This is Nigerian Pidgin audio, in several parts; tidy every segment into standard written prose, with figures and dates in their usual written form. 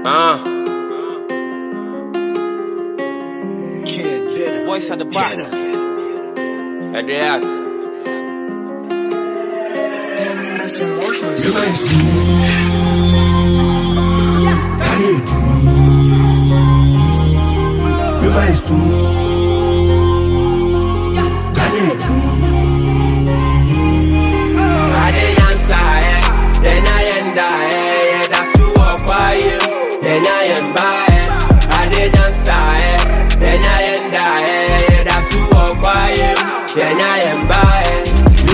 Voice at the back. At the heart. Then I am buying.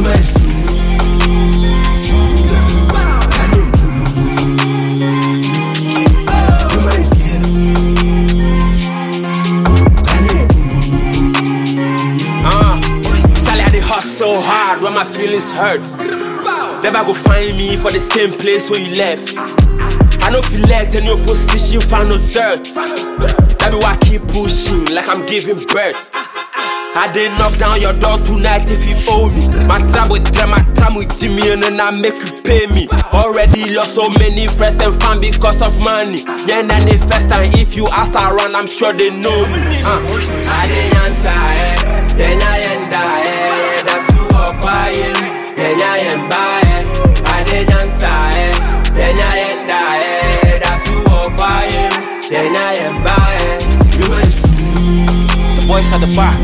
Charlie, I dey hustle so hard when my feelings hurt. Never go find me for the same place where you left. I no feel like any opposition found no dirt. That be why I keep pushing like I'm giving birth. I did knock down your door tonight if you owe me. My time with them, my time with Jimmy, and then I make you pay me. Already lost so many friends and fam because of money. Then the first time if you ask around, I'm sure they know me. I didn't answer, then I end that's who I'm buying. Then I am buying. I didn't answer, then I end that's who I'm buying. Then I am buying. The voice at the back.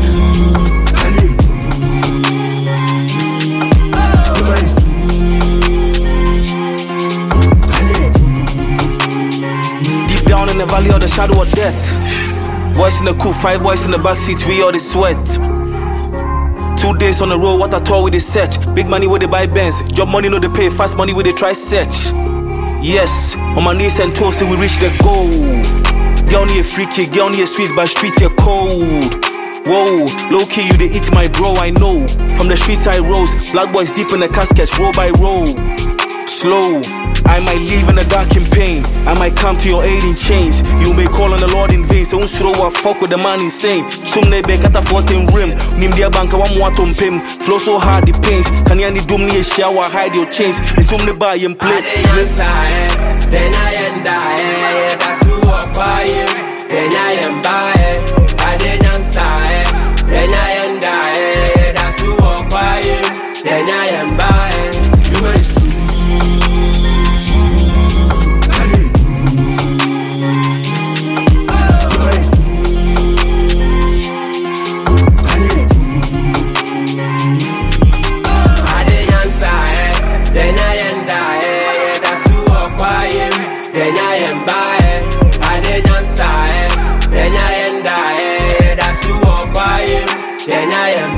Down in the valley of the shadow of death. Boys in the coupe, 5 boys in the back seats, we all the sweat. 2 days on the road, what I told we they search. Big money where they buy Benz, job money no they pay, fast money where they try search. Yes, on my knees and toes till we reach the goal. Girl need a free kick, girl need a sweet, but streets are cold. Whoa, low key you they eat my bro, I know. From the streets I rose, black boys deep in the caskets, row by row. Slow, I might leave in the dark in pain. I might come to your aid in chains. You may call on the Lord in vain. So unsuro wa fuck with the man insane. Sumne be kata 14 rim. Nim dia banka wa mwato mpim. Flow so hard it pains. Can you dum ni shower hide your chains? Sumne buy and play. Then I end that's who I'm buying. Then I am buying. I didn't answer. Then I end that's who I'm buying. Then I am buying. Then I am buying. I didn't answer. Then I end that's who I'm buying. Then I am